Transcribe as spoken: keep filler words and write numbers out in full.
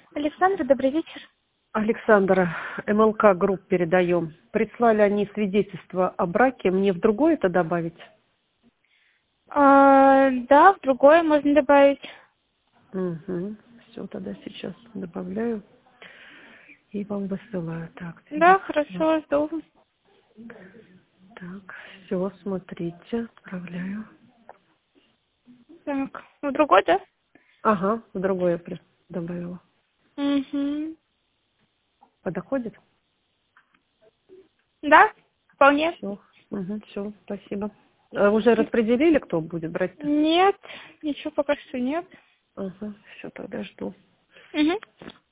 Александра, добрый вечер. Александра, МЛК групп передаем. Прислали они свидетельство о браке. Мне в другое это добавить? А, да, в другое можно добавить. Угу. Все, тогда сейчас добавляю и вам высылаю. Так, Да, свидетельство. хорошо, жду. Так, все, смотрите, отправляю. Так, в другой, да? Ага, в другое при- добавила. Угу. Подоходит? Да, вполне. Все, угу, все, спасибо. А уже распределили, кто будет брать-то? Нет, ничего пока что нет. Ага, все, тогда жду. Угу.